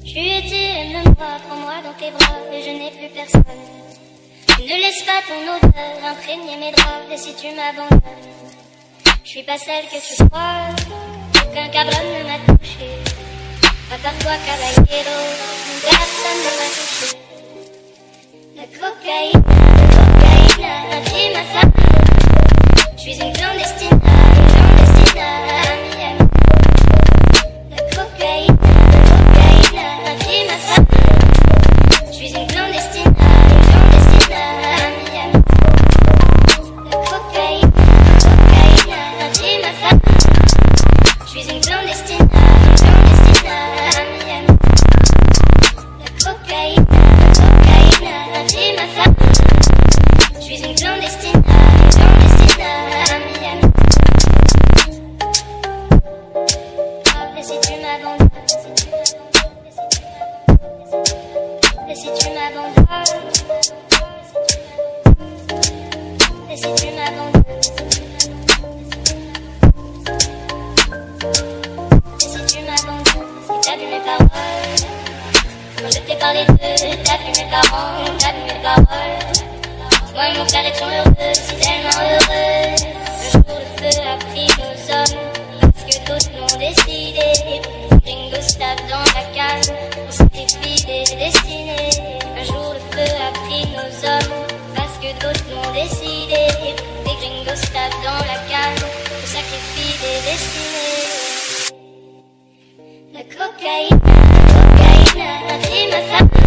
Tu étais de moi, prends-moi dans tes bras et je n'ai plus personne. Ne laisse pas ton odeur imprégner mes draps et si tu m'abandonnes, je suis pas celle que tu crois, aucun cabron ne m'a touché. À part toi, caballero, personne ne m'a touché. La cocaïne a pris ma femme. Je suis une clandestine à Miami. La cocaïne a pris ma femme. Je suis une clandestine à Miami. La cocaïne a pris ma femme. Je suis une clandestine à Miami. La cocaïne a pris ma femme. Je suis une clandestine à Miami. Et si tu m'abandonnes, et si tu m'abandonnes, et si tu m'abandonnes, et si tu m'abandonnes, si t'as vu mes paroles, quand je t'ai parlé d'eux, t'as vu mes parents, t'as vu mes paroles. Moi et mon frère étions heureux, si tellement heureux. Le jour le feu a pris nos hommes, parce que d'autres l'ont décidé. Gringo stable dans la cave, on sacrifie des destinées. Un jour le feu a pris nos hommes, parce que d'autres l'ont décidé. Des gringos stable dans la cave, on sacrifie des destinées. La cocaïne a pris ma femme.